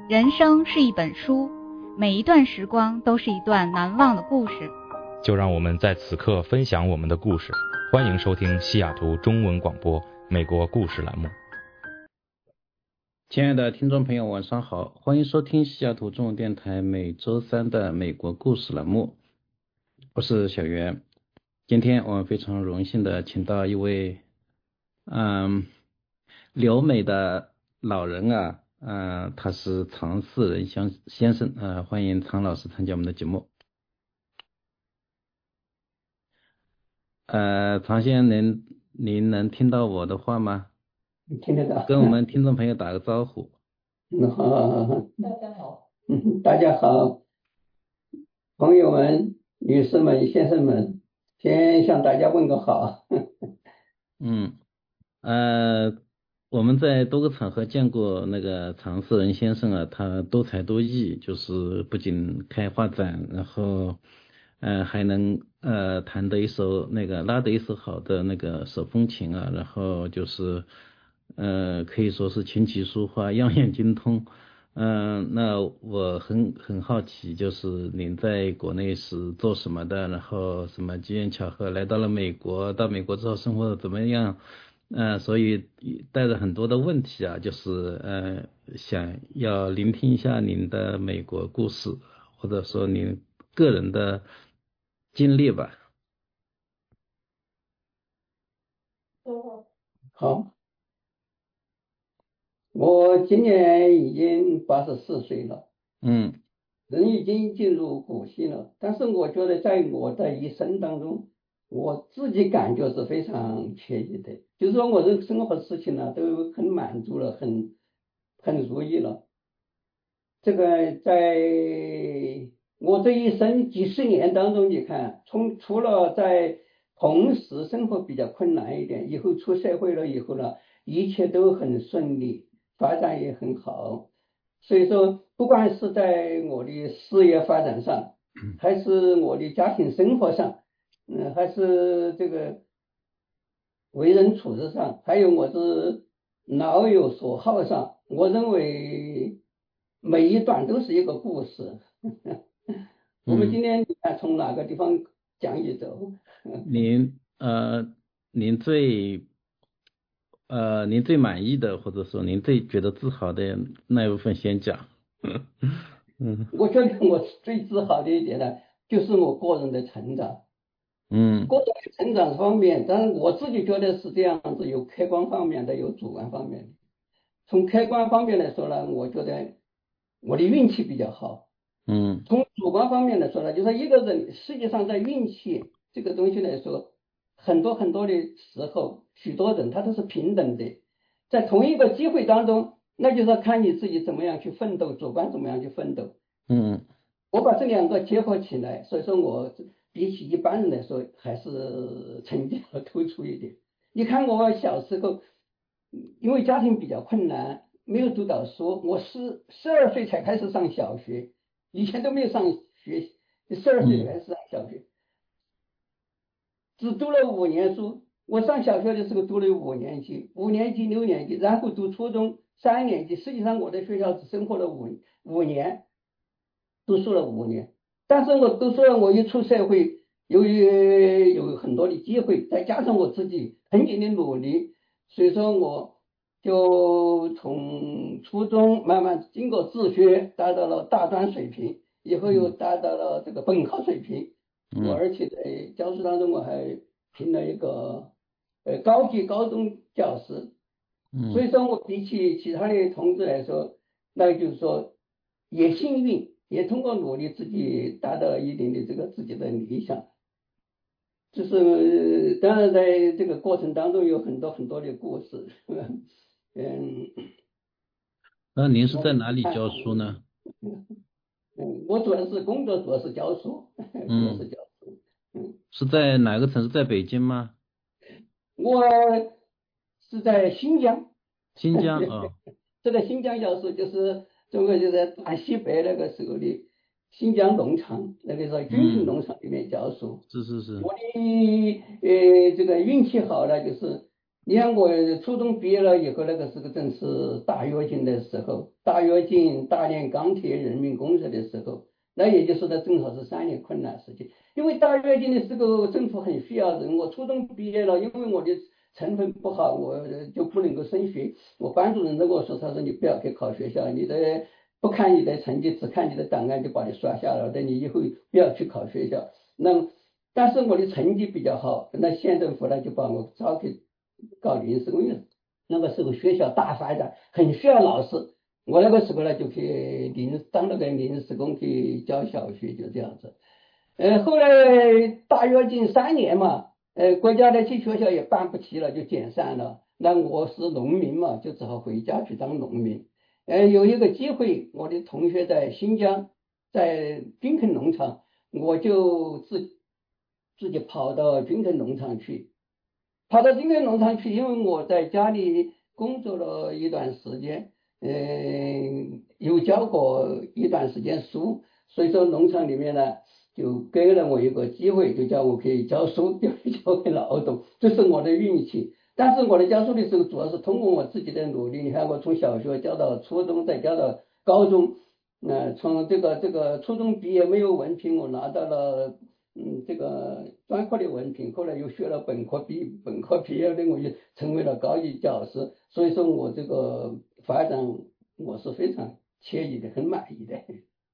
人生是一本书，每一段时光都是一段难忘的故事。 就让我们在此刻分享我们的故事。欢迎收听西雅图中文广播美国故事栏目。 亲爱的听众朋友，晚上好，欢迎收听西雅图中文电台每周三的美国故事栏目，我是小袁。今天我们非常荣幸的请到一位留美的老人啊，他是常世仁先生，欢迎常老师参加我们的节目。常先生，您能听到我的话吗？ 听得到。 跟我们听众朋友打个招呼。 好，大家好。大家好，朋友们、女士们、先生们，先向大家问个好。 我们在多个场合见过那个常世仁先生啊，他多才多艺，就是不仅开画展，然后还能拉得一手好的那个手风琴啊，然后就是可以说是琴棋书画样样精通。那我很好奇，就是您在国内是做什么的，然后什么机缘巧合来到了美国，到美国之后生活的怎么样？所以带着很多的问题啊，就是想要聆听一下您的美国故事，或者说您个人的经历吧。 好，我今年已经84岁了，人已经进入古稀了，但是我觉得在我的一生当中，我自己感觉是非常惬意的，就是说我的生活事情呢都很满足了，很如意了。这个在我这一生几十年当中，你看，除了在同时生活比较困难一点，以后出社会了以后呢，一切都很顺利，发展也很好。所以说，不管是在我的事业发展上，还是我的家庭生活上，还是这个为人处事上，还有我是老有所好上，我认为每一段都是一个故事。我们今天你看从哪个地方讲起走？ 您最满意的，或者说您最觉得自豪的那一部分先讲。 我觉得我最自豪的一点呢，就是我个人的成长。个人的成长方面，当然我自己觉得是这样子，有客观方面的，有主观方面的。从客观方面来说呢，我觉得我的运气比较好。从主观方面来说呢，就是一个人实际上在运气这个东西来说，很多的时候，许多人他都是平等的，在同一个机会当中，那就是看你自己怎么样去奋斗，主观怎么样去奋斗。我把这两个结合起来，所以说我比起一般人来说，还是成绩要突出一点。你看我小时候，因为家庭比较困难，没有读到书，我12岁才开始上小学，以前都没有上学，12岁才开始上小学，只读了5年书。我上小学的时候读了5年级、5年级、6年级，然后读初中3年级。实际上我在学校只生活了五年，读书了5年。但是我读书了，我一出社会，由于有很多的机会，再加上我自己很紧的努力，所以说我就从初中慢慢经过自学，达到了大专水平，以后又达到了这个本科水平。而且在教书当中，我还评了一个高级高中教师。所以说我比起其他的同志来说，那就是说也幸运，也通过努力自己达到了一定的这个自己的理想。就是当然在这个过程当中有很多的故事。 那您是在哪里教书呢？ 我主要是教书，主要是教书。 是在哪个城市？在北京吗？ 我是在新疆。 新疆啊。 这个新疆教书就是中国就在大西北那个时候的新疆农场，那个时候军事农场里面教书。 是。 我的这个运气好了，就是你看我初中毕业了以后，那个时候正是大跃进的时候，大跃进、大炼钢铁人民公社的时候，那也就是说正好是3年困难时期。因为大跃进的时候，政府很需要人。我初中毕业了，因为我的成分不好，我就不能够升学。我班主任跟我说，他说你不要去考学校，你的不看你的成绩，只看你的档案就把你刷下了，等你以后不要去考学校。那但是我的成绩比较好，那县政府呢就把我招去搞临时工。那个时候学校大发展，很需要老师。我那个时候呢就去当那个临时工去教小学，就这样子。后来大跃进3年嘛，国家的去学校也办不起了，就解散了。那我是农民嘛，就只好回家去当农民。有一个机会，我的同学在新疆，在军垦农场，我就自己跑到军垦农场去。跑到军垦农场去，因为我在家里工作了一段时间，又教过一段时间书，所以说农场里面呢就给了我一个机会，就叫我可以教书，教给劳动，这是我的运气。但是我的教书的时候主要是通过我自己的努力。你看我从小学教到初中，再教到高中，从这个初中毕业没有文凭，我拿到了这个专科的文凭，后来又学了本科毕业的，我就成为了高级教师。所以说我这个发展我是非常惬意的，很满意的。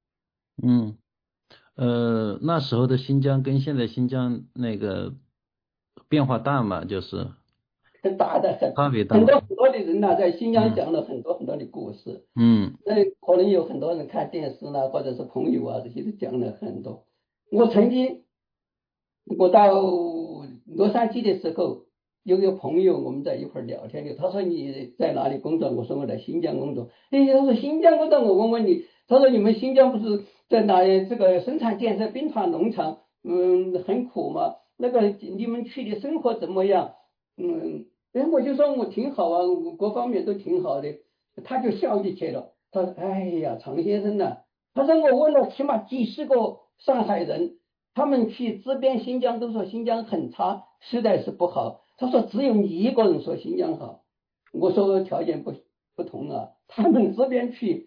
那时候的新疆跟现在新疆那个变化大嘛，就是大的很， 差别大， 很多的人呢在新疆讲了很多的故事。可能有很多人看电视啦，或者是朋友啊，这些都讲了很多。我曾经我到洛杉矶的时候，有个朋友我们在一块聊天的，他说你在哪里工作？我说我在新疆工作。他说新疆工作，我问问你，他说你们新疆不是在哪里这个生产建设兵团农场，很苦吗？那个你们去的生活怎么样？我就说我挺好啊，各方面都挺好的。他就笑起去了，他说哎呀常先生啊，他说我问了起码几十个上海人，他们去支边新疆都说新疆很差，实在是不好。他说只有你一个人说新疆好。我说条件不同啊，他们这边去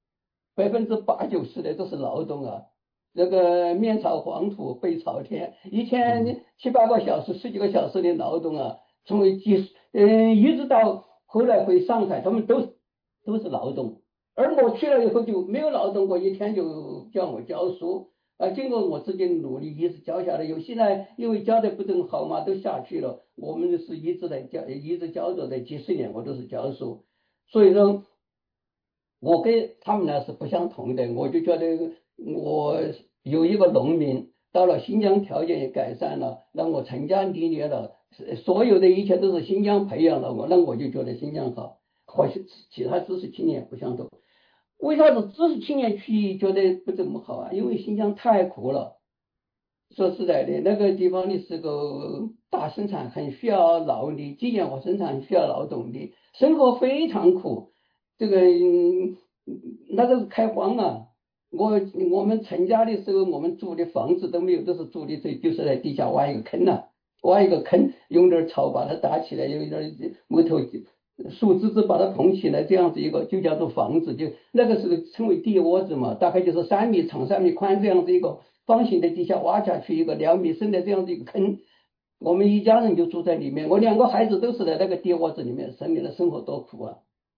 80%、90%的都是劳动啊，那个面朝黄土背朝天，一天7、8个小时、10几个小时的劳动啊，从一直到后来回上海，他们都是劳动。而我去了以后就没有劳动过，一天就叫我教书。经过我自己的努力一直教下来，有些呢因为教的不怎么好嘛，都下去了。我们是一直在教，一直教着的，几十年我都是教书。所以说我跟他们呢是不相同的。我就觉得我有一个农民到了新疆，条件也改善了，让我成家立业了，所有的一切都是新疆培养了我，那我就觉得新疆好，和其他知识青年不相同。为啥子知识青年去觉得不怎么好啊？因为新疆太苦了。说实在的，那个地方的是个大生产，很需要劳力，机械化生产需要劳动力，生活非常苦。这个那个是开荒啊。我们成家的时候，我们住的房子都没有，都是住的就是在地下挖一个坑啊，挖一个坑，用点草把它搭起来，用点木头树枝子把它捧起来，这样子一个就叫做房子，就那个时候称为地窝子嘛，大概就是3米长3米宽这样子一个方形的，地下挖下去一个2米深的这样子一个坑。我们一家人就住在里面，我2个孩子都是在那个地窝子里面生的，生活多苦啊。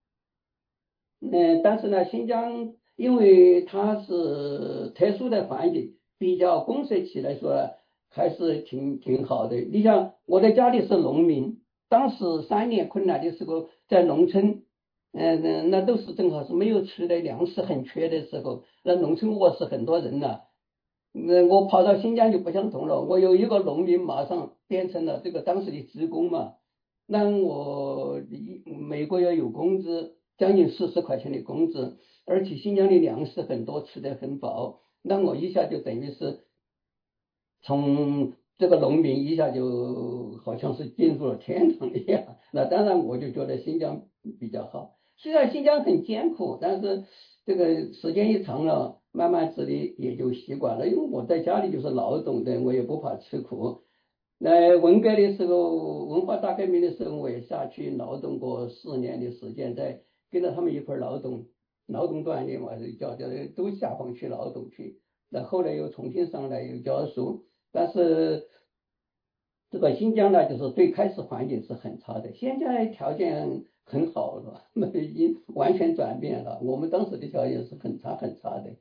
但是呢，新疆因为它是特殊的环境，比较公社起来说还是挺好的。你像我的家里是农民，当时3年困难的时候，在农村，那都是正好是没有吃的，粮食很缺的时候，那农村卧室很多人了。我跑到新疆就不相同了，我有一个农民马上变成了这个当时的职工嘛，那我每个月有工资，将近40块钱的工资，而且新疆的粮食很多，吃得很饱，那我一下就等于是从这个农民一下就好像是进入了天堂一样。那当然我就觉得新疆比较好，虽然新疆很艰苦，但是这个时间一长了，慢慢自己也就习惯了。因为我在家里就是劳动的，我也不怕吃苦。 那文革的时候，文化大革命的时候，我也下去劳动过4年的时间，在跟着他们一块劳动锻炼嘛，叫都下放去劳动去。那后来又重新上来又教书，但是这个新疆呢，就是最开始环境是很差的，现在条件很好了，已经完全转变了。我们当时的条件是很差的。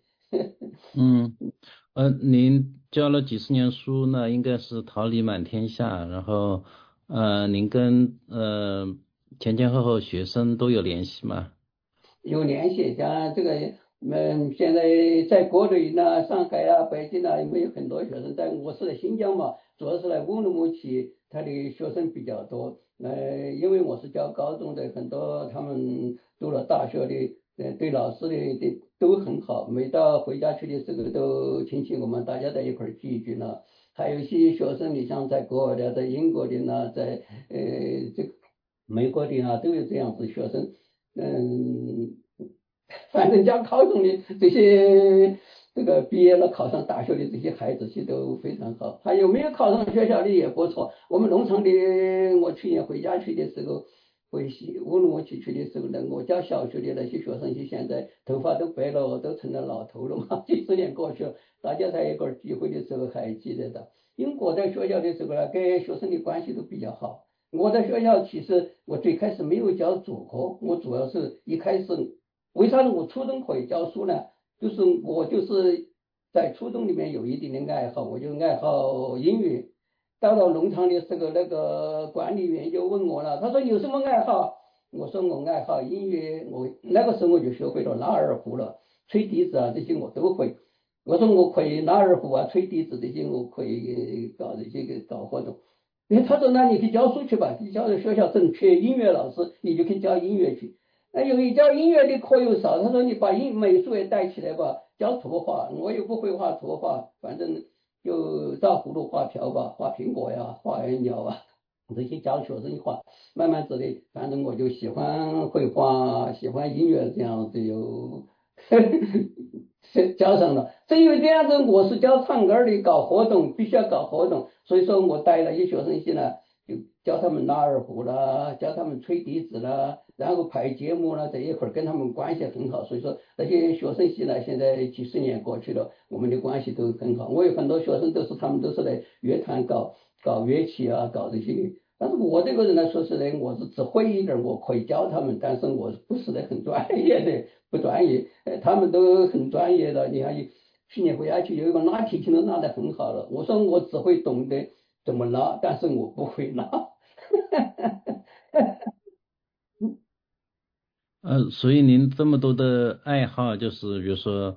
您教了几十年书呢，应该是桃李满天下，然后您跟前后学生都有联系吗？ 有联系，像这个现在在国内呢，上海啊、北京啊，有很多学生。我是在新疆嘛，主要是来乌鲁木齐，他的学生比较多。因为我是教高中的，很多他们读了大学的，对老师的都很好。每到回家去的时候，都亲戚我们大家在一块聚一聚呢。还有一些学生，你像在国外的，在英国的呢，在这个美国的啊，都有这样子学生。反正教高中的这些这个毕业了考上大学的这些孩子其实都非常好，还有没有考上学校的也不错。我们农场的，我去年回家去的时候，回乌鲁木齐去的时候呢，我教小学的那些学生，现在头发都白了，都成了老头了嘛。几十年过去了，大家在一块聚会的时候还记得的。因为我在学校的时候呢，跟学生的关系都比较好。我在学校其实我最开始没有教主课，我主要是一开始为啥我初中可以教书呢？就是我就是在初中里面有一定的爱好，我就爱好音乐。到了农场的时候，那个管理员就问我了，他说有什么爱好？我说我爱好音乐，我那个时候我就学会了拉二胡了，吹笛子啊这些我都会。我说我可以拉二胡啊，吹笛子这些我可以搞这些搞活动。他说那你去教书去吧，你教的学校正缺音乐老师，你就可以教音乐去。由于教音乐的课又少，他说你把美术也带起来吧，教图画，我又不会画图画，反正就照葫芦画瓢吧，画苹果呀，画鸟啊，这些教学生画，慢慢之类，反正我就喜欢绘画，喜欢音乐，这样子就教上了。正因为这样子，我是教唱歌的，搞活动必须要搞活动，所以说我带了一些学生去呢，就教他们拉二胡啦，教他们吹笛子啦，然后排节目啦，在一块儿跟他们关系很好。所以说那些学生系呢，现在几十年过去了，我们的关系都很好。我有很多学生他们都是来乐团搞乐器啊，搞这些。但是我这个人呢，说实在，我是只会一点，我可以教他们，但是我不是很专业的，不专业。他们都很专业的。你看，去年回家去有一个拉提琴都拉得很好了。我说我只会懂得怎么拉，但是我不会拉。 所以您这么多的爱好，就是比如说，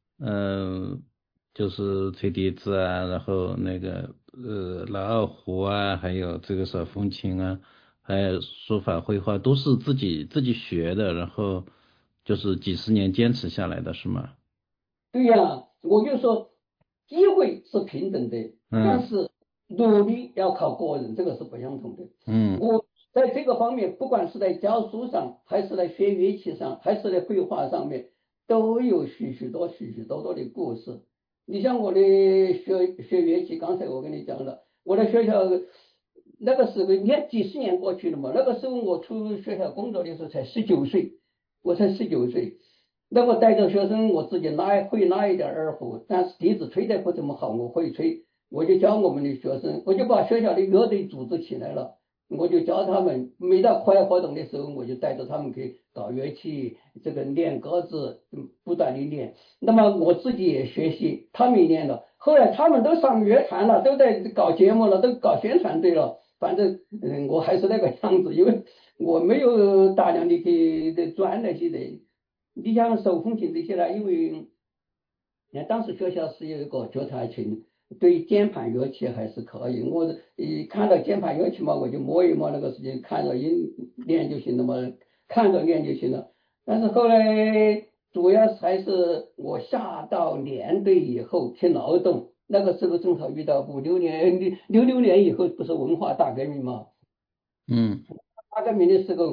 就是吹笛子啊，然后那个拉二胡啊，还有这个手风琴啊，还有书法绘画，都是自己学的，然后就是几十年坚持下来的是吗？ 对呀，我就说机会是平等的，但是努力要靠个人，这个是不相同的。我在这个方面，不管是在教书上，还是在学乐器上，还是在绘画上面，都有许许多多的故事。你像我的学乐器，刚才我跟你讲了，我的学校那个时候，你看几十年过去了嘛，那个时候我出学校工作的时候才19岁，我才19岁。那我带着学生，我自己会拉一点二胡，但是笛子吹得不怎么好，我会吹，我就教我们的学生，我就把学校的乐队组织起来了，我就教他们，每到课外活动的时候，我就带着他们去搞乐器，这个练歌子，不断的练。那么我自己也学习，他们也练了，后来他们都上乐团了，都在搞节目了，都搞宣传队了。反正我还是那个样子，因为我没有大量的去钻那些的。你像手风琴这些呢，因为当时学校是有一个脚踏琴，对键盘乐器还是可以。我看到键盘乐器嘛，我就摸一摸那个事情，看着练就行了嘛，看着练就行了。但是后来主要还是我下到连队以后去劳动，那个时候正好遇到66年以后不是文化大革命嘛？大革命的时候，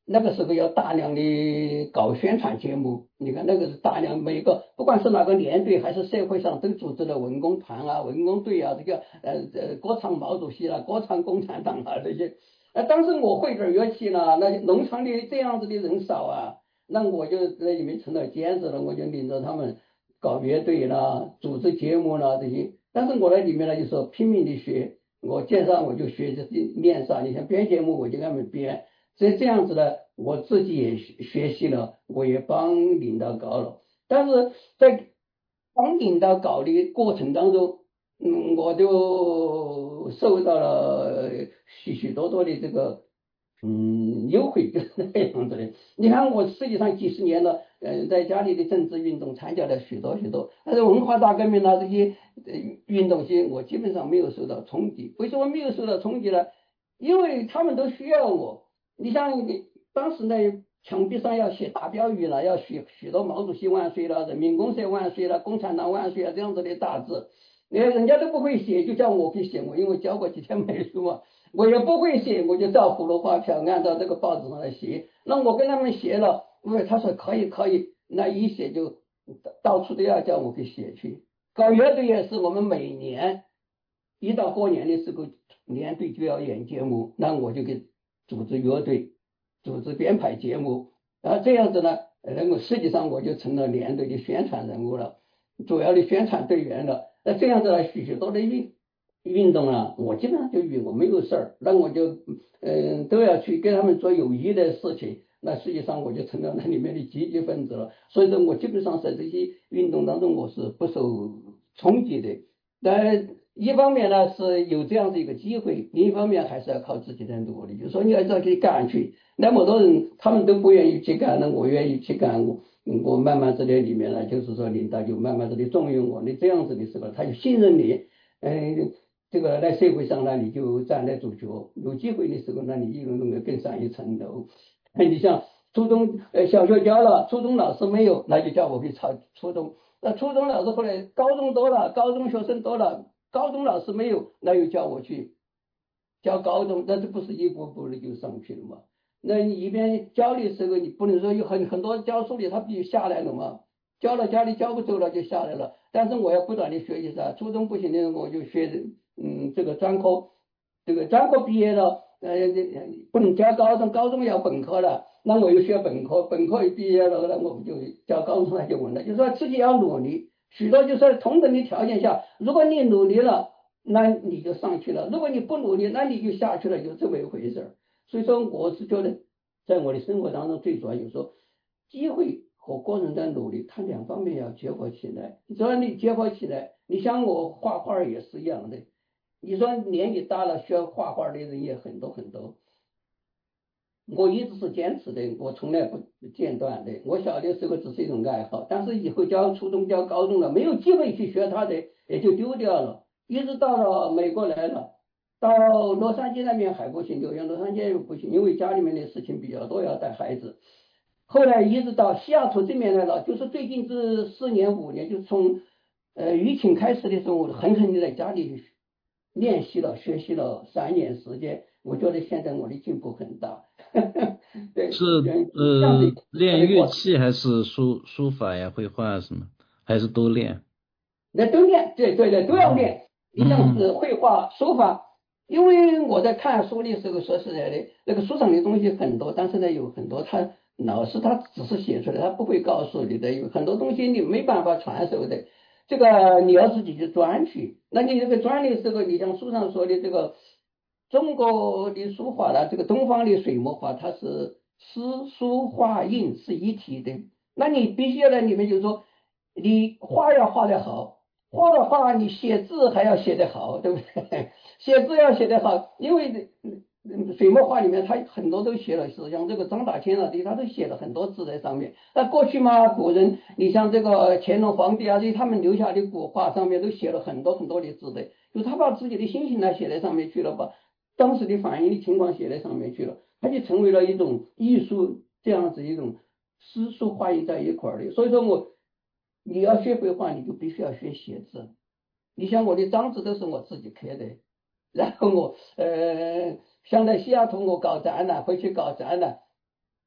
那个时候要大量的搞宣传节目，你看那个是大量，每个不管是哪个连队还是社会上都组织了文工团啊、文工队啊，这个歌唱毛主席啊、歌唱共产党啊这些。当时我会点乐器呢，那农场里这样子的人少啊，那我就在里面成了尖子了，我就领着他们搞乐队啦、组织节目啦这些。但是我在里面呢，就是拼命的学，我见上我就学练上，你像编节目我就给他们编。所以这样子呢，我自己也学习了，我也帮领导搞了。但是在帮领导搞的过程当中，我就受到了许许多多的这个优惠，就是那个样子的。你看我实际上几十年了，在家里的政治运动参加了许多，但是文化大革命啊这些运动些，我基本上没有受到冲击。为什么没有受到冲击呢？因为他们都需要我。你像当时呢，墙壁上要写大标语了，要许多毛主席万岁了、人民公社万岁了、共产党万岁啊这样子的大字，人家都不会写，就叫我去写。我因为教过几天美术嘛，我也不会写，我就照葫芦画瓢按照这个报纸上来写。那我跟他们写了，他说可以，那一写就到处都要叫我去写去。搞乐队也是，我们每年一到过年的时候，连队就要演节目，那我就给组织乐队，组织编排节目，然后这样子呢，实际上我就成了连队的宣传人物了，主要的宣传队员了。那这样子呢，许多的运动啊，我基本上就我没有事儿，那我就都要去跟他们做有益的事情。那实际上我就成了那里面的积极分子了。所以说我基本上在这些运动当中我是不受冲击的。一方面呢是有这样子一个机会，另一方面还是要靠自己的努力，就是说你要这去干去。那么多人他们都不愿意去干，那我愿意去干，我慢慢这里面呢，就是说领导就慢慢的重用我，你这样子的时候他就信任你，这个在社会上呢你就站在主角，有机会的时候那你又能够更上一层楼。你像初中小学教了，初中老师没有，那就叫我去考初中。那初中老师后来高中多了，高中学生多了，高中老师没有，那又叫我去教高中，那这不是一步步的就上去了吗？那你一边教的时候，你不能说有很多教书的他必须下来了嘛，教了家里教不走了就下来了。但是我要不断的学习噻，初中不行的我就学这个专科，这个专科毕业了，不能教高中，高中要本科了，那我又学本科，本科一毕业了，那我就教高中那就稳了。就是说自己要努力，许多就是同等的条件下，如果你努力了，那你就上去了；如果你不努力，那你就下去了，就这么一回事。所以说，我是觉得，在我的生活当中，最主要就是说，机会和个人的努力，它两方面要结合起来。只要你结合起来，你像我画画也是一样的。你说年纪大了，学画画的人也很多，我一直是坚持的，我从来不间断的。我小的时候只是一种爱好，但是以后教初中、教高中了，没有机会去学它的，也就丢掉了。一直到了美国来了。到洛杉矶那边还不行，纽约洛杉矶又不行，因为家里面的事情比较多，要带孩子。后来一直到西雅图这边来了，就是最近这4年5年，就是从疫情开始的时候，我狠狠的在家里练习了、学习了3年时间，我觉得现在我的进步很大。对， 是练乐器还是书法呀、绘画什么，还是都练？ 那都练，对，都要练。你像是绘画、书法。因为我在看书的时候，说实在的，那个书上的东西很多，但是呢，有很多老师他只是写出来，他不会告诉你的，有很多东西你没办法传授的，这个你要自己去钻去。那你这个钻的时候，你像书上说的这个中国的书法呢，这个东方的水墨画，它是诗书画印是一体的，那你必须要在里面就是说，你画要画得好。画的话，你写字还要写得好，对不对？写字要写得好，因为水墨画里面他很多都写了，是像这个张大千啊，他都写了很多字在上面。那过去嘛，古人，你像这个乾隆皇帝啊，这他们留下的古画上面都写了很多的字的，就是他把自己的心情呢写在上面去了，把当时的反映的情况写在上面去了，它就成为了一种艺术，这样子一种诗书画印在一块儿的。所以说你要学绘画，你就必须要学写字。你像我的章子都是我自己刻的，然后我像在西雅图我搞展览，回去搞展览，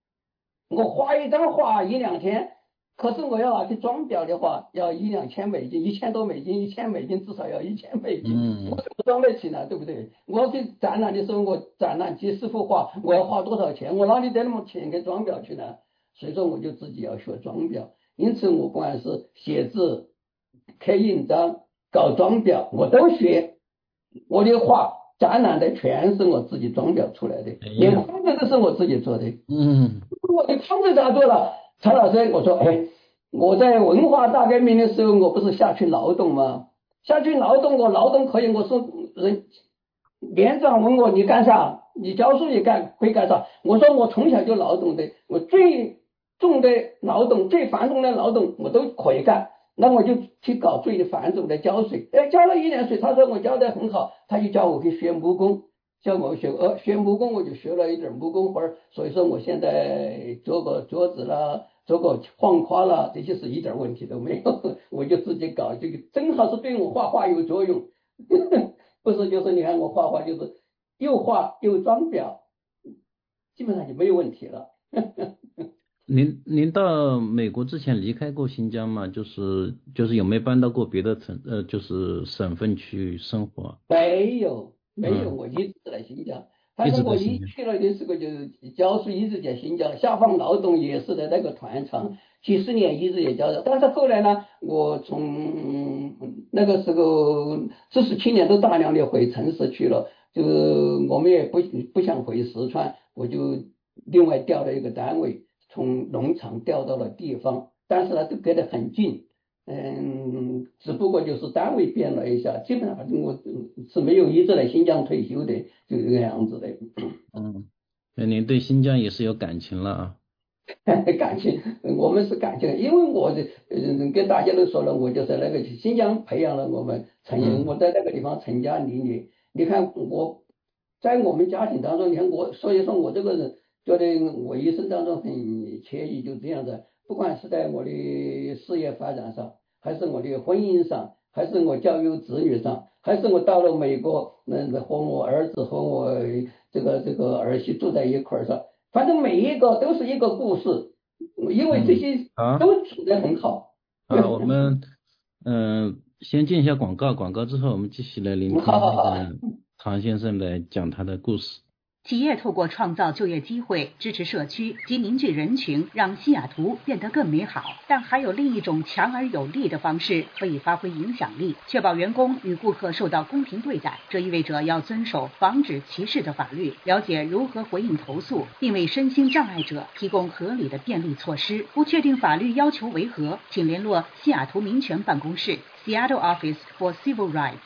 我画一张画1-2天，可是我要拿去装裱的话，要1-2千美金，1000多美金，1000美金至少要1000美金，我怎么装得起呢？对不对？我去展览的时候，我展览几十幅画，我要花多少钱？我哪里得那么钱给装裱去呢？所以说我就自己要学装裱，因此我不管是写字、刻印章、搞装裱，我都学。我的画展览的全是我自己装裱出来的，连框子都是我自己做的。我的框子咋做了？曹老师，我说，我在文化大革命的时候，我不是下去劳动吗？下去劳动，我劳动可以，我说连长问我你干啥？你教书会干啥？我说我从小就劳动的，我最重的劳动、最繁重的劳动我都可以干。那我就去搞最繁重的浇水，浇了1年水，他说我浇得很好，他就叫我去学木工，叫我学木工，我就学了一点木工活儿，所以说我现在做个桌子啦，做个框框啦，这些是一点问题都没有，我就自己搞，这个正好是对我画画有作用，不是就是你看我画画就是又画又装裱，基本上就没有问题了。 您到美国之前离开过新疆吗？就是有没有搬到过别的就是省份去生活？ 没有，我一直在新疆。反正我一去了的时候就是教书，一直在新疆，下放劳动也是在那个团厂，几十年一直也教的。但是后来呢，我从那个时候47年都大量的回城市去了，就是我们也不想回四川，我就另外调了一个单位。从农场调到了地方，但是呢都隔得很近，只不过就是单位变了一下，基本上我是没有一直在新疆退休的，就这个样子的。 那您对新疆也是有感情了啊？ 感情，我们是感情，因为我跟大家都说了，我就是那个新疆培养了我们我在那个地方成家立业。你看我在我们家庭当中，你看所以说我这个人。觉得我一生当中很惬意，就这样的，不管是在我的事业发展上，还是我的婚姻上，还是我教育子女上，还是我到了美国，和我儿子和我这个儿媳住在一块儿上，反正每一个都是一个故事，因为这些都处得很好。 我们先进一下广告之后，我们继续来聆听唐先生来讲他的故事。 企业透过创造就业机会、支持社区及凝聚人群，让西雅图变得更美好。但还有另一种强而有力的方式可以发挥影响力，确保员工与顾客受到公平对待。这意味着要遵守防止歧视的法律，了解如何回应投诉，并为身心障碍者提供合理的便利措施。不确定法律要求为何，请联络西雅图民权办公室 Seattle Office for Civil Rights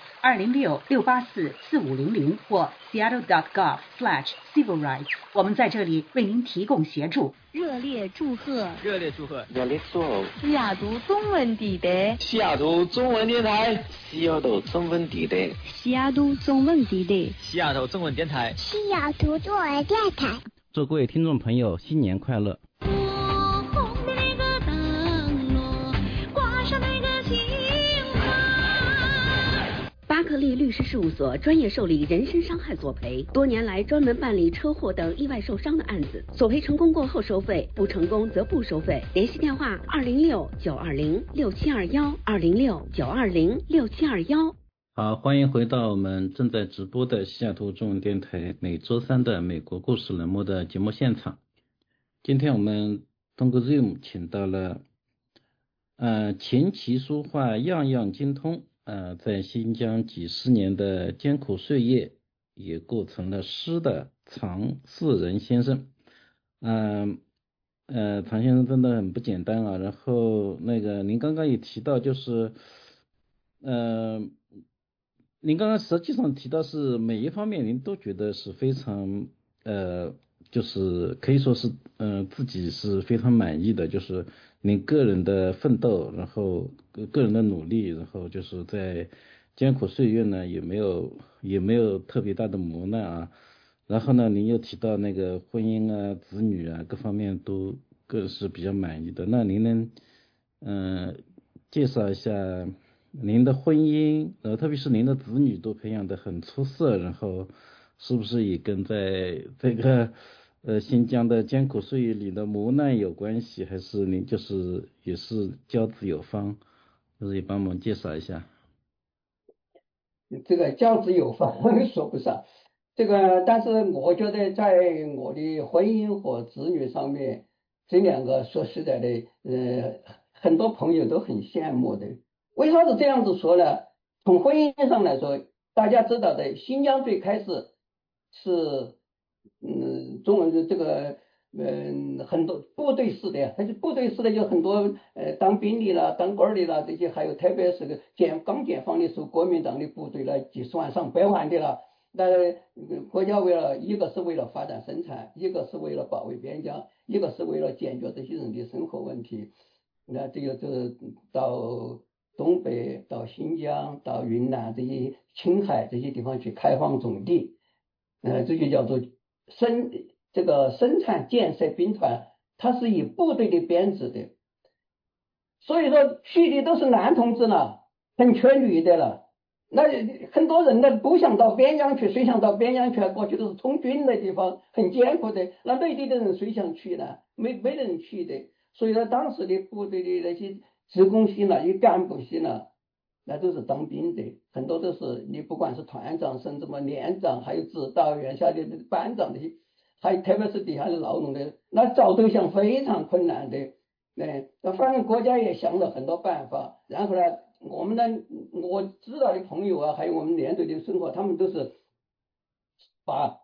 206-684-4500或 seattle.gov/civil rights。我们在这里为您提供协助。 热烈祝贺！ 热烈祝贺！ 热烈祝贺！ 西雅图中文地带， 西雅图中文电台，西雅图中文地带， 西雅图中文地带， 西雅图中文电台， 西雅图中文电台。 祝各位听众朋友新年快乐！ 巴克利律师事务所专业受理人身伤害索赔，多年来专门办理车祸等意外受伤的案子，索赔成功过后收费，不成功则不收费。联系电话206-920-6721，206-920-6721。 好，欢迎回到我们正在直播的西雅图中文电台每周三的美国故事冷漠的节目现场。今天我们通过 Zoom 请到了琴棋书画样样精通，在新疆几十年的艰苦岁月也过成了诗的常世仁先生。常先生真的很不简单啊。然后您刚刚也提到，就是您刚刚实际上提到是每一方面您都觉得是非常就是可以说是自己是非常满意的，就是您个人的奋斗，然后个人的努力，然后就是在艰苦岁月呢也没有特别大的磨难啊。然后呢您又提到那个婚姻啊、子女啊各方面都个是比较满意的。那您能介绍一下您的婚姻，特别是您的子女都培养得很出色，然后是不是也跟在这个新疆的艰苦岁月里的磨难有关系，还是您就是也是教子有方，就是也帮忙介绍一下。 这个教子有方说不上，这个但是我觉得在我的婚姻和子女上面，这两个说实在的，很多朋友都很羡慕的。为啥子这样子说呢？从婚姻上来说，大家知道的，新疆最开始是中文的这个很多部队式的，它是部队式的，就很多当兵的啦、当官的啦这些，还有特别是个刚解放的时候，国民党的部队啦，几十万上百万的啦。那国家为了一个是为了发展生产，一个是为了保卫边疆，一个是为了解决这些人的生活问题。那这个就是到东北、到新疆、到云南这些青海这些地方去开荒种地，这就叫做这个生产建设兵团，它是以部队的编制的，所以说去的都是男同志了，很缺女的了。那很多人呢不想到边疆去，谁想到边疆去？过去都是充军的地方，很艰苦的。那内地的人谁想去呢？没人去的。所以说当时的部队的那些职工系呢，一干部系呢，那都是当兵的，很多都是你不管是团长，甚至连长，还有指导员下的班长的，还特别是底下的劳动的，那找对象非常困难的。反正国家也想了很多办法，然后呢，我知道的朋友啊，还有我们连队的生活，他们都是把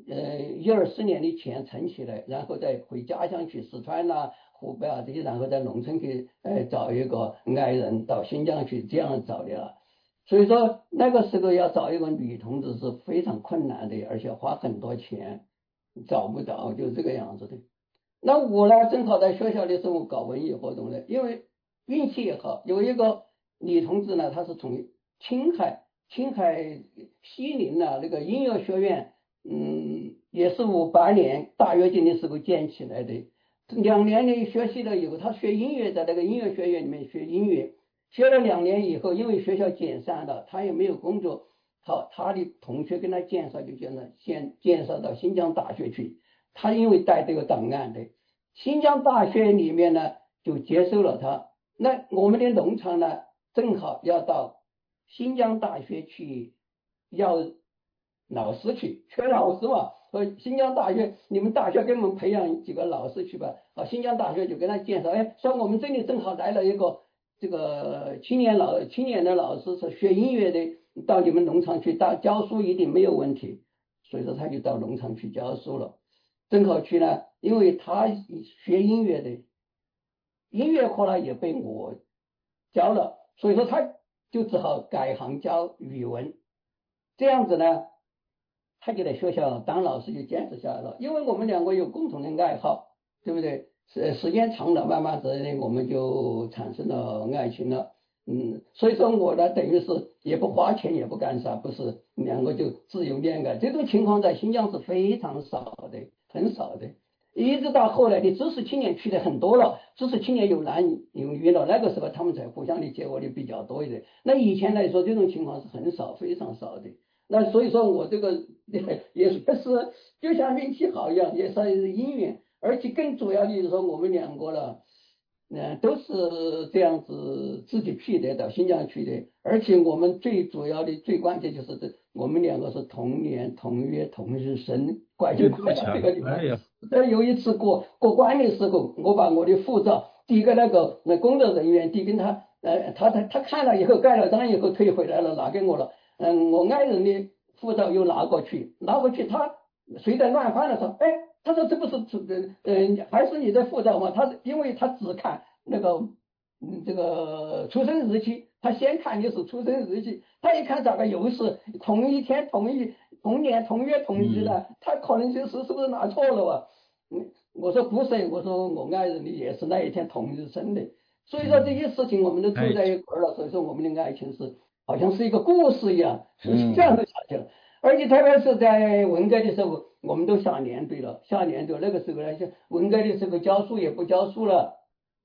1-2年的钱存起来，然后再回家乡去，四川啦、湖北啊这些，然后在农村去找一个爱人，到新疆去，这样找的了。所以说那个时候要找一个女同志是非常困难的，而且花很多钱，找不到，就这个样子的。那我呢，正好在学校的时候搞文艺活动的，因为运气也好，有一个女同志呢，她是从青海西宁啊那个音乐学院，也是58年大跃进的时候建起来的。2年的学习了以后，她学音乐，在那个音乐学院里面学音乐，学了2年以后，因为学校解散了，她也没有工作，她的同学跟她介绍，就先介绍到新疆大学去。他因为带这个档案的，新疆大学里面呢就接收了他。那我们的农场呢正好要到新疆大学去要老师去，缺老师嘛，说新疆大学你们大学给我们培养几个老师去吧。新疆大学就跟他介绍，说我们这里正好来了一个这个青年的老师，是学音乐的，到你们农场去教书一定没有问题。所以说他就到农场去教书了。正好去呢，因为他学音乐的，音乐课呢也被我教了，所以说他就只好改行教语文。这样子呢，他就在学校当老师就坚持下来了。因为我们2个有共同的爱好，对不对？时间长了，慢慢的我们就产生了爱情了。所以说我呢等于是也不花钱也不干啥，不是2个就自由恋爱。这种情况在新疆是非常少的，很少的。一直到后来的知识青年去的很多了，知识青年有男有女了，那个时候他们才互相的结合的比较多一点。那以前来说这种情况是很少，非常少的。那所以说我这个也是就像运气好一样，也是姻缘。而且更主要的就是说我们2个了都是这样子自己去的，到新疆去的。而且我们最主要的最关键就是我们2个是同年同月同日生，怪就怪到这个地方。有一次过关的时候，我把我的护照递给那工作人员，递给他，他看了以后盖了章以后退回来了，拿给我了。我爱人的护照又拿过去，他随便乱翻了说，他说这不是还是你的护照吗？因为他只看那个这个出生日期，他先看你是出生日期，他一看这个又是同一天同年同月同日的，他可能是不是拿错了啊？我说不是，我说我爱人的也是那一天同日生的。所以说这些事情我们都住在一块了，所以说我们的爱情是好像是一个故事一样，是这样的下去了。而且特别是在文革的时候，我们都下连队了，那个时候呢，文革的时候教书也不教书了，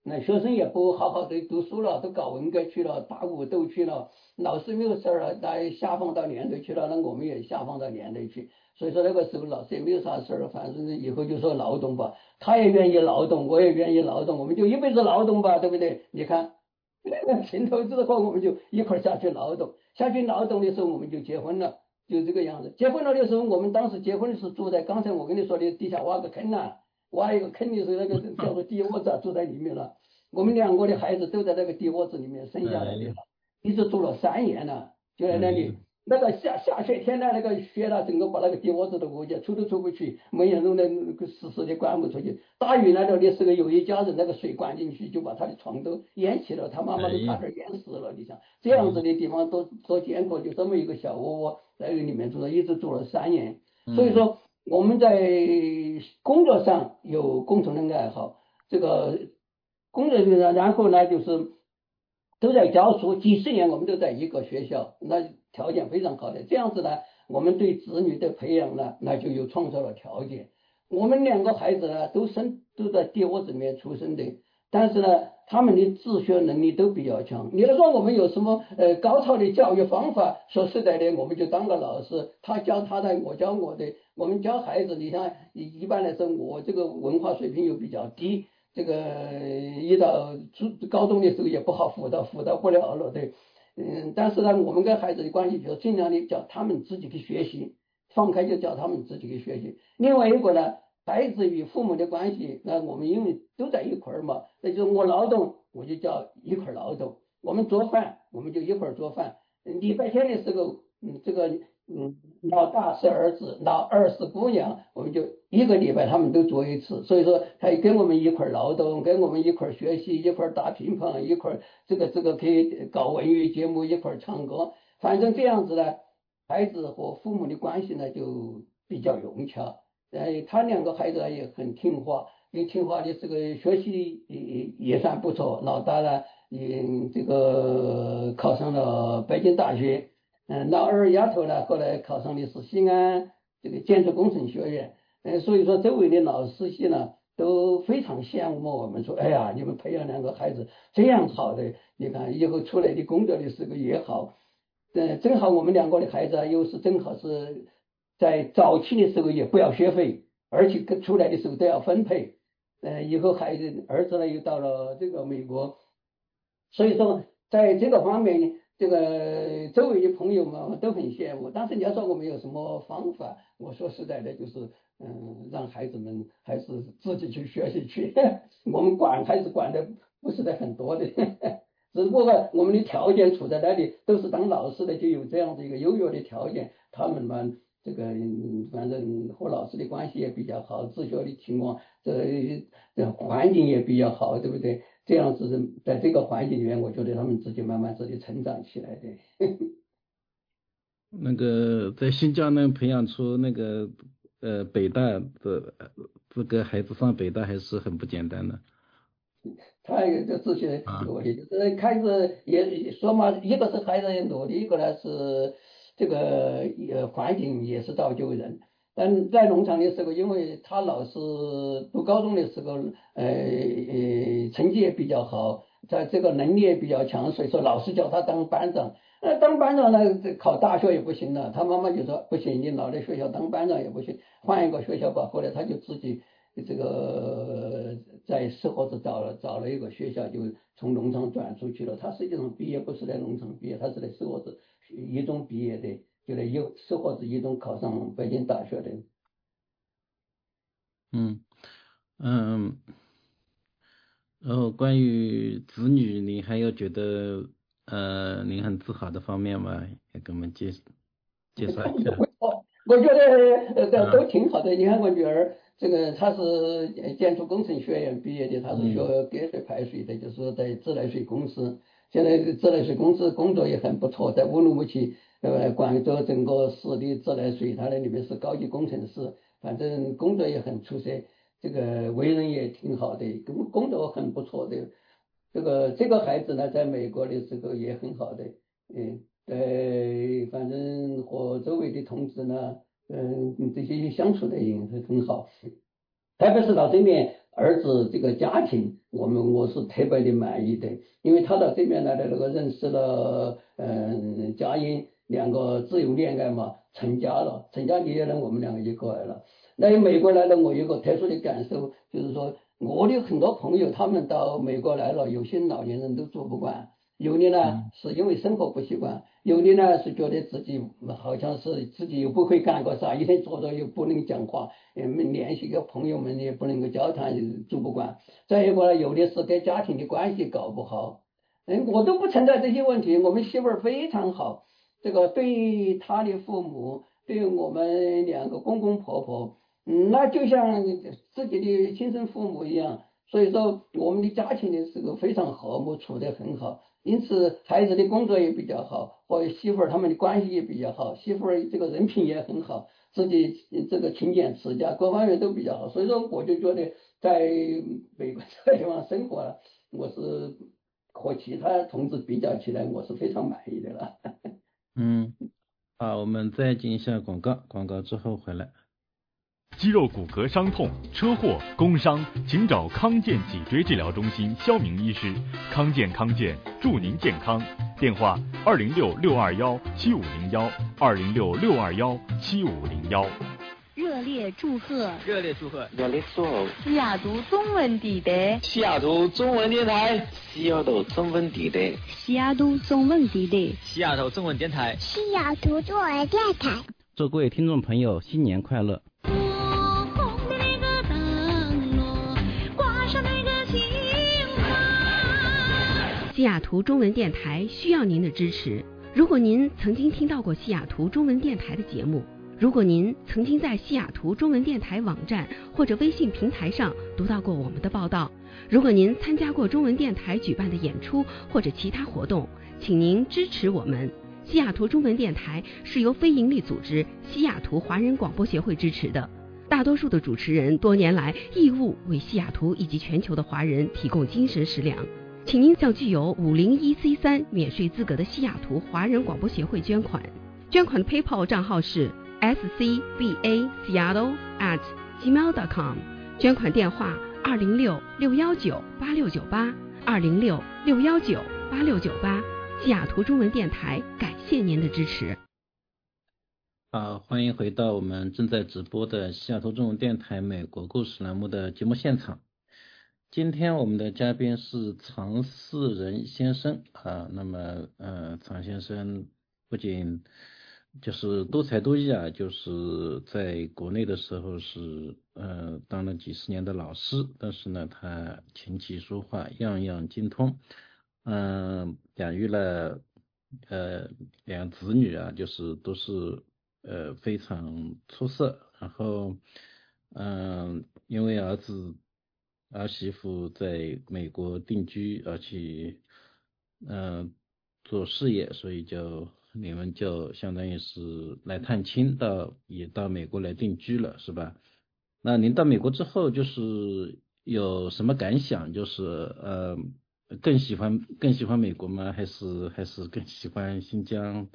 那学生也不好好的读书了，都搞文革去了，打武斗去了，老师没有事了，那下放到连队去了，那我们也下放到连队去。所以说那个时候老师也没有啥事儿，反正以后就说劳动吧，他也愿意劳动，我也愿意劳动，我们就一辈子劳动吧，对不对？你看情投之后我们就一块下去劳动，下去劳动的时候我们就结婚了，就这个样子。结婚了的时候，我们当时结婚是住在刚才我跟你说的地下挖个坑啊，挖一个坑的时候，那个叫做地窝子住在里面了。我们两个的孩子都在那个地窝子里面生下来的了，一直住了3年了，就在那里。那个下雪天呢，那个雪呢，整个把那个地窝子都裹起，出都出不去，门也弄得死死的关不出去。大雨来了的时候，有一家人那个水灌进去，就把他的床都淹起了，他妈妈都差点淹死了。你想这样子的地方都见过，就这么一个小窝窝在里面住了，一直住了3年。所以说我们在工作上有共同的爱好，这个工作上，然后呢就是都在教书，几十年我们都在一个学校，那条件非常好的，这样子呢，我们对子女的培养呢，那就有创造了条件。我们2个孩子呢，都在地窝子里面出生的，但是呢，他们的自学能力都比较强。你要说我们有什么高超的教育方法，说实在的，我们就当个老师，他教他的，我教我的。我们教孩子，你看一般来说，我这个文化水平又比较低，这个一到高中的时候也不好辅导不了了，对。但是呢，我们跟孩子的关系就是尽量的叫他们自己去学习，放开就叫他们自己去学习。另外一个呢，孩子与父母的关系，那我们因为都在一块儿嘛，那就是我劳动我就叫一块儿劳动，我们做饭我们就一块儿做饭。礼拜天的时候，老大是儿子，老二是姑娘，我们就一个礼拜他们都做一次，所以说他跟我们一块劳动，跟我们一块学习，一块打乒乓，一块这个可以搞文娱节目，一块唱歌，反正这样子呢，孩子和父母的关系呢就比较融洽。他2个孩子也很听话，听话的这个学习也算不错，老大呢这个考上了北京大学。老二丫头呢，后来考上的是西安这个建筑工程学院。所以说周围的老师系呢都非常羡慕我们，说哎呀，你们培养2个孩子这样好的，你看以后出来的工作的时候也好。正好我们2个的孩子又是正好是在早期的时候也不要学费，而且出来的时候都要分配。以后孩子儿子呢又到了这个美国，所以说在这个方面，这个周围的朋友们都很羡慕。但是你要说我们有什么方法，我说实在的就是让孩子们还是自己去学习去，我们还是管的不是的很多的。只不过我们的条件处在那里，都是当老师的，就有这样的一个优越的条件。他们嘛，这个反正和老师的关系也比较好，自学的情况，这环境也比较好，对不对？这样子在这个环境里面，我觉得他们自己慢慢自己成长起来的。 那个在新疆能培养出那个北大的这个孩子上北大还是很不简单的。 他有个自学努力，就是开始也说嘛，一个是孩子努力，一个呢是这个环境也是造就人。但在农场的时候，因为他老是读高中的时候，成绩也比较好，在这个能力也比较强，所以说老师叫他当班长。当班长呢，考大学也不行了，他妈妈就说不行，你老在学校当班长也不行，换一个学校吧。后来他就自己这个在石河子找了一个学校，就从农场转出去了。他实际上毕业不是在农场毕业，他是在石河子一中毕业的，就在石河子一中考上北京大学的。 然后关于子女，你还有觉得您很自豪的方面吗？也给我们介绍一下。 我觉得都挺好的。你看我女儿，这个她是建筑工程学院毕业的，她是学隔水排水的，就是在自来水公司。现在自来水公司工作也很不错，在乌鲁木齐管着整个市的自来水，她那里面是高级工程师，反正工作也很出色，这个为人也挺好的，工作很不错的。这个孩子呢，在美国的时候也很好的，反正和周围的同志呢，这些相处的也很好。特别是到这边儿子这个家庭，我是特别的满意的，因为他到这边来的那个认识了佳音，两个自由恋爱嘛，成家结了，我们两个就过来了。那美国来了，我有个特殊的感受，就是说我的很多朋友他们到美国来了，有些老年人都住不惯，有的呢是因为生活不习惯，有的呢是觉得自己好像是自己又不会干个啥，一天坐着又不能讲话，联系个朋友们也不能够交谈，住不惯。再一个呢，有的是跟家庭的关系搞不好，我都不存在这些问题。我们媳妇儿非常好，这个对他的父母，对我们两个公公婆婆，那就像自己的亲生父母一样。所以说我们的家庭呢是个非常和睦，处得很好，因此孩子的工作也比较好，或媳妇儿他们的关系也比较好，媳妇儿这个人品也很好，自己这个勤俭持家各方面都比较好。所以说我就觉得在美国这个地方生活了，我是和其他同志比较起来，我是非常满意的了。 好，我们再进一下广告之后回来。 肌肉骨骼伤痛、车祸、工伤，请找康健脊椎治疗中心肖明医师。康健祝您健康。电话206-621-7501，206-621-7501。 热烈祝贺西雅图中文电台西雅图中文电台西雅图中文电台西雅图中文电台西雅图中文电台西雅图中文电台。 祝各位听众朋友新年快乐！ 西雅图中文电台需要您的支持。如果您曾经听到过西雅图中文电台的节目，如果您曾经在西雅图中文电台网站或者微信平台上读到过我们的报道，如果您参加过中文电台举办的演出或者其他活动，请您支持我们。西雅图中文电台是由非营利组织西雅图华人广播协会支持的，大多数的主持人多年来义务为西雅图以及全球的华人提供精神食粮。请您向具有501C3免税资格的西雅图华人广播协会捐款。捐款的 PayPal 账号是 scbaseattle@gmail.com， 捐款电话206-619-8698 206-619-8698。西雅图中文电台感谢您的支持。 好，欢迎回到我们正在直播的西雅图中文电台美国故事栏目的节目现场。今天我们的嘉宾是常世仁先生啊，那么常先生不仅就是多才多艺啊，就是在国内的时候是当了几十年的老师，但是呢他琴棋书画样样精通，养育了两个子女啊，就是都是非常出色，然后因为儿媳妇在美国定居，而且做事业，所以你们就相当于是来探亲，也到美国来定居了，是吧？那您到美国之后，就是有什么感想？就是更喜欢美国吗？还是更喜欢新疆？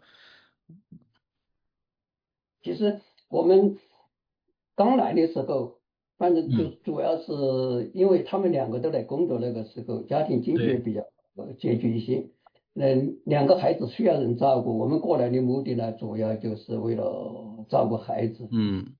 其实我们刚来的时候，反正就主要是因为他们两个都在工作，那个时候家庭经济也比较拮据一些，两个孩子需要人照顾。我们过来的目的呢，主要就是为了照顾孩子。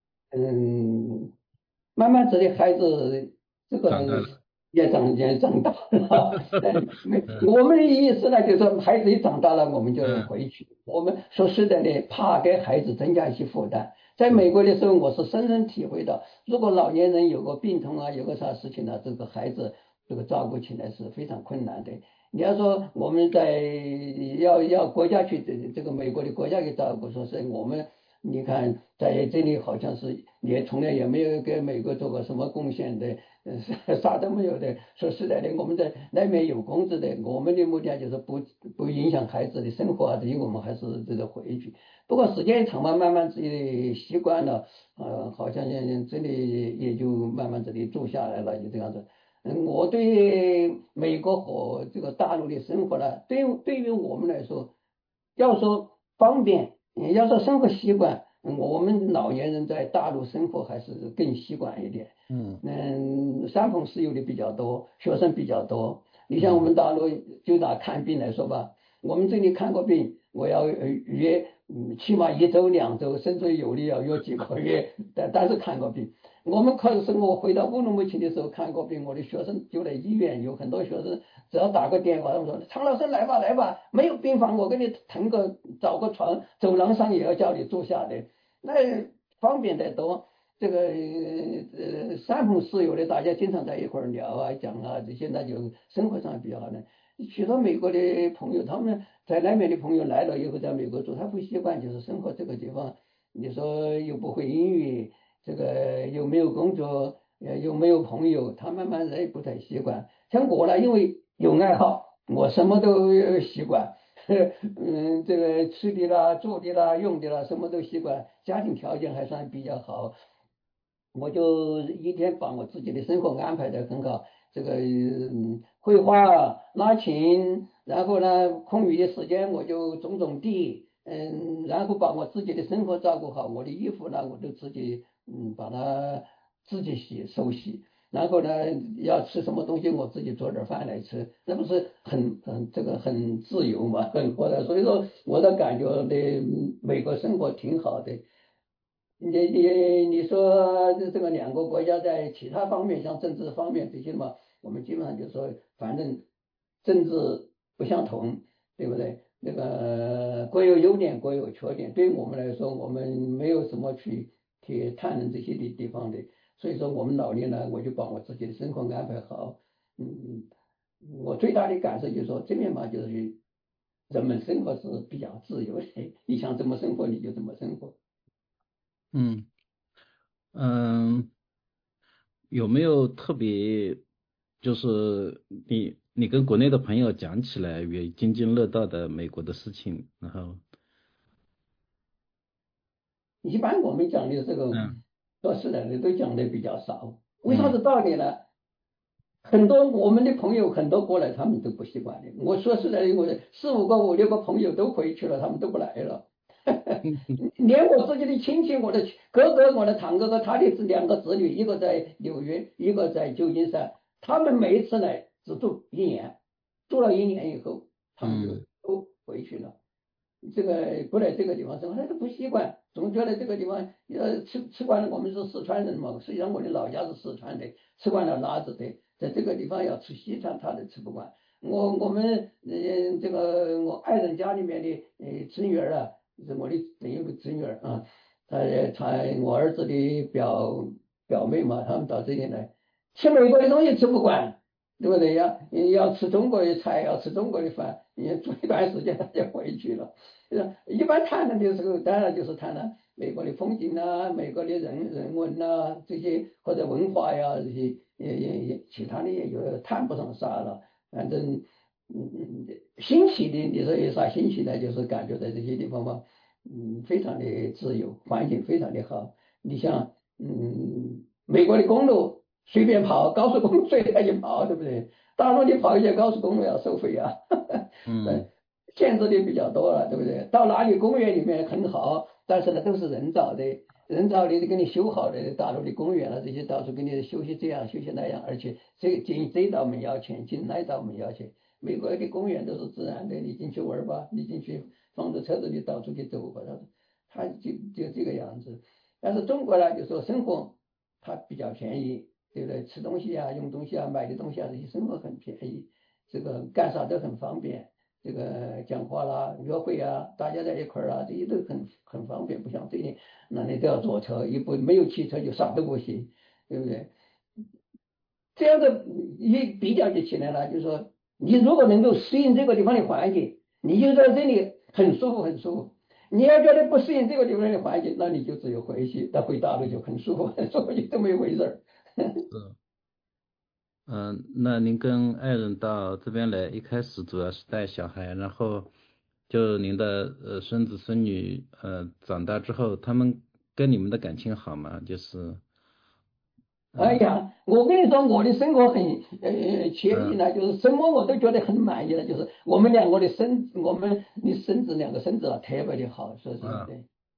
慢慢这些孩子这个也长大了。我们的意思呢，就是孩子一长大了，我们就回去。我们说实在的，怕给孩子增加一些负担。在美国的时候，我是深深体会到，如果老年人有个病痛啊，有个啥事情呢，这个孩子这个照顾起来是非常困难的。你要说我们在要国家去这个美国的国家给照顾，说是我们你看在这里好像是也从来也没有给美国做过什么贡献的，啥都没有的。说实在的，我们在那边有工资的，我们的目的就是不影响孩子的生活啊，这些我们还是这个回去。不过时间长嘛，慢慢自己习惯了，好像这里也就慢慢这里住下来了，就这样子。我对美国和这个大陆的生活呢，对于我们来说，要说方便，要说生活习惯， 我们老年人在大陆生活还是更习惯一点。山朋室友的比较多，学生比较多。你像我们大陆就拿看病来说吧，我们这里看过病，我要约起码1周2周，甚至有的要约几个月，但是看过病。我们可是我回到乌鲁木齐的时候看过病，我的学生就在医院，有很多学生只要打个电话，他们说常老师来吧，没有病房，我给你找个床，走廊上也要叫你住下的，那方便得多。这个山朋室友的，大家经常在一块聊啊讲啊，现在就生活上比较好的。许多美国的朋友，他们在那边的朋友来了以后，在美国住，他不习惯，就是生活这个地方，你说又不会英语，这个又没有工作，又没有朋友，他慢慢也不太习惯。像我呢，因为有爱好，我什么都习惯。这个吃的啦、住的啦、用的啦，什么都习惯，家庭条件还算比较好。我就一天把我自己的生活安排得很好，这个绘画、拉琴，然后呢空余的时间我就种地，然后把我自己的生活照顾好，我的衣服呢我都自己把它自己手洗，然后呢要吃什么东西我自己做点饭来吃，那不是很自由嘛，很活的。所以说我的感觉对美国生活挺好的。你说这个两个国家在其他方面，像政治方面这些嘛，我们基本上就说反正政治不相同，对不对？那个各有优点各有缺点，对于我们来说我们没有什么去谈论这些的地方的，所以说我们老年呢，我就把我自己的生活安排好。我最大的感受就是说这面嘛，就是人们生活是比较自由的，你想怎么生活你就怎么生活。 有没有特别就是你跟国内的朋友讲起来也津津乐道的美国的事情？然后一般我们讲的这个说实在的都讲的比较少，为啥子道理呢？很多我们的朋友很多过来他们都不习惯的，我说实在的，我4、5个、5、6个朋友都回去了，他们都不来了。连我自己的亲戚，我的哥哥、我的堂哥哥，他的2个子女，一个在纽约，一个在旧金山，他们每一次来只住1年，住了1年以后，他们就都回去了。这个不来这个地方生活，他都不习惯，总觉得这个地方吃惯了，我们是四川人嘛，实际上我的老家是四川的，吃惯了辣子的，在这个地方要吃西餐，他都吃不惯。我们这个我爱人家里面的侄女儿啊。是我的有个侄女儿啊，我儿子的表妹嘛，他们到这里来，吃美国的东西吃不惯，对不对呀？要吃中国的菜，要吃中国的饭，你住一段时间他就回去了。一般谈论的时候，当然就是谈了美国的风景啊，美国的人文啊这些，或者文化呀这些，也其他的也有谈不上啥了，反正。新奇的，你说有啥新奇的？就是感觉在这些地方嘛，非常的自由，环境非常的好。你像，美国的公路随便跑，高速公路随便去跑，对不对？大陆你跑一些高速公路要收费啊，限制的比较多了，对不对？到哪里公园里面很好，但是呢都是人造的给你修好的，大陆的公园啊这些到处给你休息这样休息那样，而且进这道门要钱，进那道门要钱。美国的公园都是自然的，你进去玩吧，你进去放着车子你到处去走吧，它就这个样子。但是中国呢，就说生活它比较便宜，对不对？吃东西啊、用东西啊、买的东西啊，这些生活很便宜，这个干啥都很方便。这个讲话啦、约会啊，大家在一块儿啊，这些都很方便，不像这里那里都要坐车，没有汽车就啥都不行，对不对？这样的一比较起来了，就是说。你如果能够适应这个地方的环境，你就在这里很舒服很舒服。你要觉得不适应这个地方的环境，那你就只有回去，回大陆就很舒服很舒服，就这么一回事儿。 那您跟爱人到这边来，一开始主要是带小孩，然后就您的孙子孙女长大之后，他们跟你们的感情好吗？就是哎呀，我跟你说，我的生活很惬意呢，就是什么我都觉得很满意的，就是我们两个的孙子，2个孙子啊，特别的好，说实在的，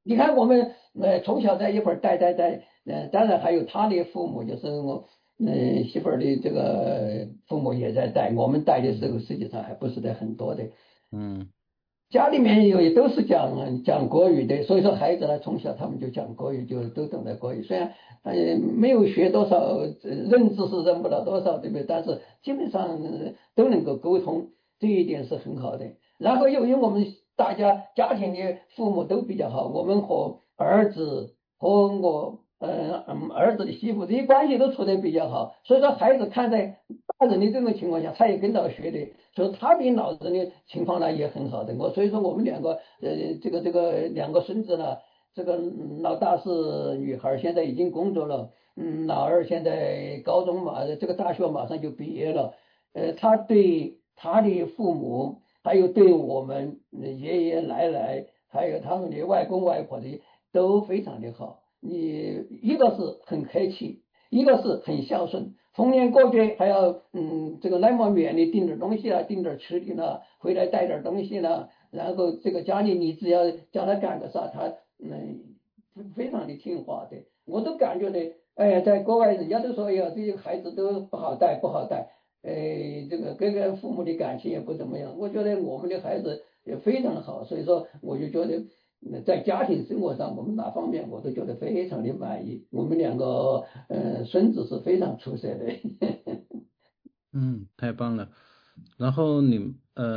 你看我们从小在一块带，当然还有他的父母，就是我媳妇儿的这个父母也在带，我们带的时候实际上还不是的很多的。家里面也都是讲国语的，所以说孩子呢从小他们就讲国语，就都懂得国语。虽然没有学多少，认知是认不了多少，对不对？但是基本上都能够沟通，这一点是很好的。然后由于我们大家家庭的父母都比较好，我们和儿子和我儿子的媳妇这些关系都处得比较好，所以说孩子看在大人的这种情况下，他也跟着学的，所以他比老人的情况呢也很好的。所以说我们两个这个两个孙子呢，这个老大是女孩，现在已经工作了，老二现在高中这个大学马上就毕业了，他对他的父母还有对我们爷爷奶奶还有他们的外公外婆的都非常的好。你一个是很客气，一个是很孝顺，逢年过节还要这个那么远的订点东西啊，订点吃的呢，回来带点东西呢，然后这个家里你只要叫他干个啥，他非常的听话的。我都感觉的，在国外人家都说呀，这些孩子都不好带，这个跟父母的感情也不怎么样。我觉得我们的孩子也非常好，所以说我就觉得在家庭生活上我们哪方面我都觉得非常的满意。我们两个孙子是非常出色的。 太棒了。然后您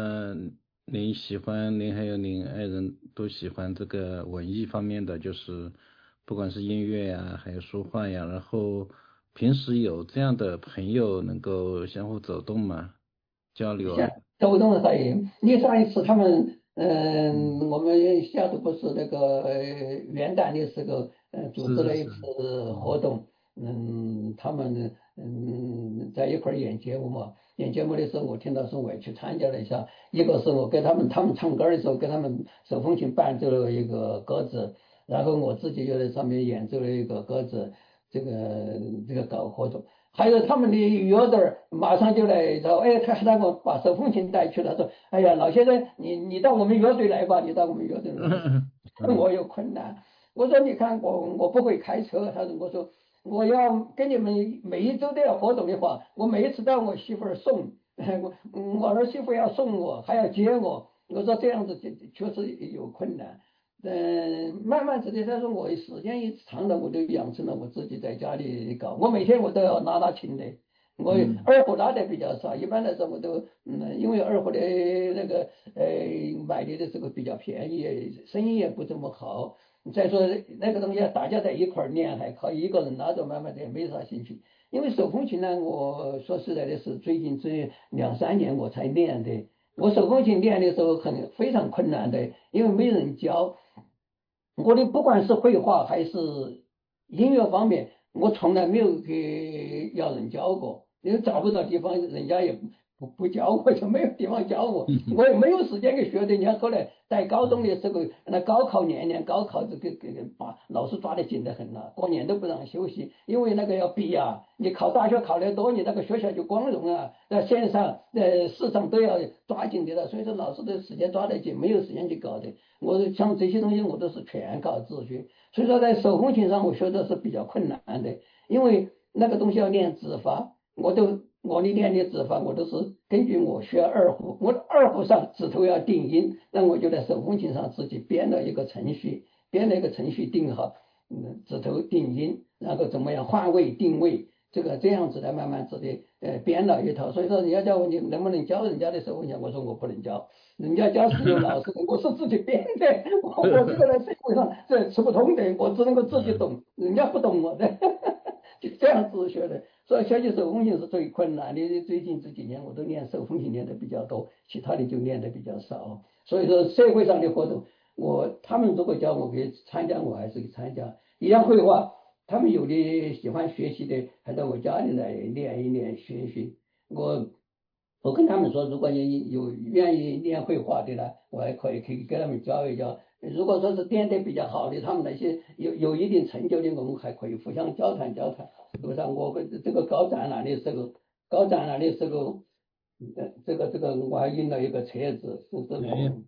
还有您爱人都喜欢这个文艺方面的，就是不管是音乐呀还有书画呀，然后平时有这样的朋友能够相互走动吗？交流走动还有，你上一次他们我们下头不是那个元旦的时候组织了一次活动，他们在一块演节目嘛，演节目的时候我听到说我也去参加了一下，一个是我跟他们唱歌的时候跟他们手风琴伴奏了一个歌子，然后我自己又在上面演奏了一个歌子，这个搞活动。还有他们的乐队马上就来找，他让我把手风琴带去了，说哎呀老先生你到我们乐队来吧，你到我们乐队来。我有困难，我说你看我不会开车，我说我要跟你们每一周都要活动的话，我每一次到我媳妇儿送我儿媳妇要送我还要接我，我说这样子确实有困难。慢慢的他说我时间一长了，我就养成了我自己在家里搞，我每天我都要拉琴的，我二胡拉的比较少，一般来说我都因为二胡的那个买的时候比较便宜，生意也不怎么好，再说那个东西大家在一块练还可以，一个人拉着慢慢的也没啥兴趣。因为手风琴呢，我说实在的是最近这2-3年我才练的，我手风琴练的时候非常困难的，因为没人教。我的不管是绘画还是音乐方面，我从来没有给要人教过，因为找不到地方，人家也不教我，就没有地方教我，我也没有时间给学的。你看后来在高中的时候，那高考年高考这个把老师抓得紧得很了，过年都不让休息，因为那个要比啊，你考大学考得多，你那个学校就光荣啊，在线上市场都要抓紧的了，所以说老师的时间抓得紧，没有时间去搞的。我像这些东西我都是全靠自学，所以说在手风琴上我学的是比较困难的，因为那个东西要练指法，我的练的指法我都是根据我学二胡，我的二胡上指头要定音，那我就在手风琴上自己编了一个程序定好指头定音，然后怎么样换位定位，这样子来慢慢自己编了一套。所以说人家叫我你能不能教人家的手风琴，我说我不能教，人家教是有老师的，我是自己编的，我这个在社会上这吃不通的，我只能够自己懂，人家不懂我的就这样自学的。所以学习手风琴是最困难的，最近这几年我都练手风琴练的比较多，其他的就练的比较少。所以说社会上的活动他们如果叫我去参加，我还是去参加。一样绘画，他们有的喜欢学习的还到我家里来练一练学习。我跟他们说，如果你有愿意练绘画的呢，我还可以给他们教一教。如果说是练得比较好的，他们那些有一定成就的，我们还可以互相交谈。比如像我这个搞展览的时候，这个我还印了一个册子，是这种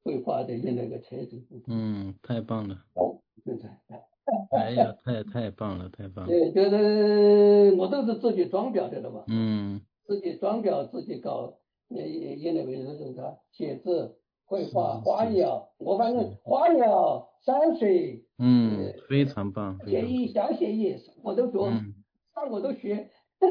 绘画的那个车子。 太棒了。 对对。 哎呀，太棒了，太棒了。 对，就是我都是自己装裱的嘛。自己装裱，自己搞，也那个就是啥，写字、绘画、花鸟，我反正花鸟、山水， 非常棒。 写意、小写意，我都做，啥我都学。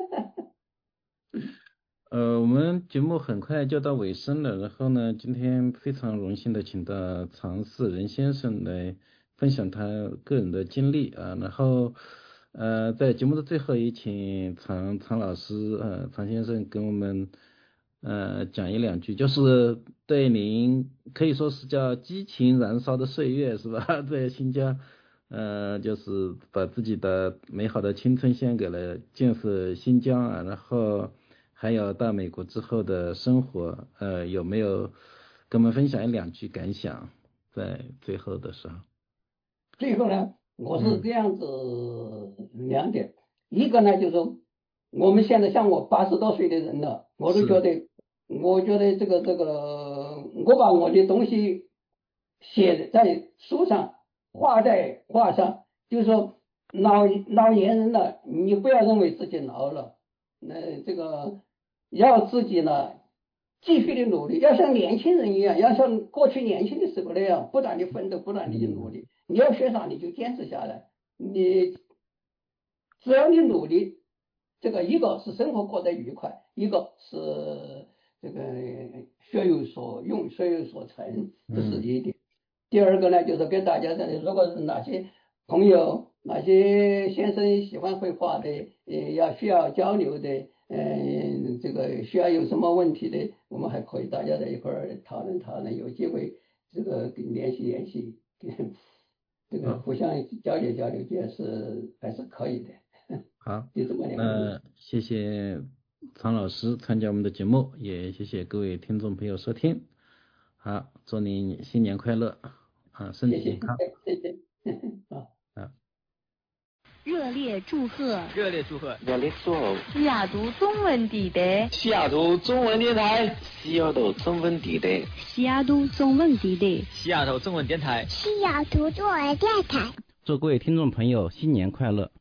我们节目很快就到尾声了，然后呢，今天非常荣幸的请到常世仁先生来分享他个人的经历啊，然后在节目的最后也请常老师常先生跟我们讲一两句，就是对您可以说是叫激情燃烧的岁月是吧，在新疆就是把自己的美好的青春献给了建设新疆啊，然后还有到美国之后的生活，有没有跟我们分享一两句感想在最后的时候？ 最后呢，我是这样子两点，一个呢就是我们现在像我80多岁的人了，我觉得这个我把我的东西写在书上，画在画上，就是说老年人了，你不要认为自己老了，这个要自己呢继续的努力，要像年轻人一样，要像过去年轻的时候那样，不断的奋斗，不断的努力。你要学啥你就坚持下来，你只要你努力，这个一个是生活过得愉快，一个是这个学有所用，学有所成，这是一点。第二个呢，就是跟大家讲的，如果是哪些朋友、哪些先生喜欢绘画的，需要交流的，这个需要有什么问题的，我们还可以大家在一块儿讨论讨论，有机会这个联系，这个互相交流，这是还是可以的。 好， 就这么谢谢常老师参加我们的节目，也谢谢各位听众朋友收听。好，祝您新年快乐啊，身体健康。 谢谢。好。 热烈祝贺！ 热烈祝贺！ 热烈祝贺！ 西雅图中文地带， 西雅图中文电台，西雅图中文地带， 西雅图中文地带， 西雅图中文电台， 西雅图中文电台。 祝各位听众朋友新年快乐！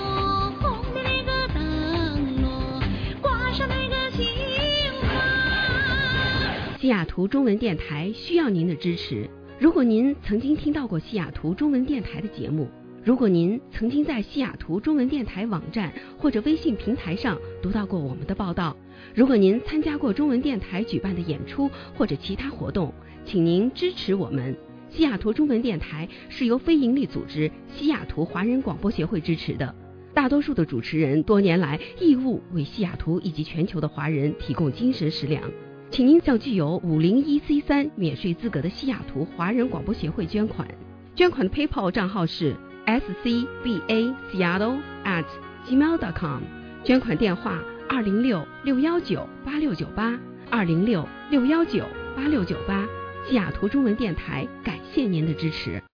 西雅图中文电台需要您的支持。如果您曾经听到过西雅图中文电台的节目，如果您曾经在西雅图中文电台网站或者微信平台上读到过我们的报道，如果您参加过中文电台举办的演出或者其他活动，请您支持我们。西雅图中文电台是由非营利组织西雅图华人广播协会支持的，大多数的主持人多年来义务为西雅图以及全球的华人提供精神食粮。请您向具有501C3免税资格的西雅图华人广播协会捐款，捐款的 PayPal 账号是scbaseattle@gmail.com， 捐款电话206-619-8698 206-619-8698。西雅图中文电台感谢您的支持。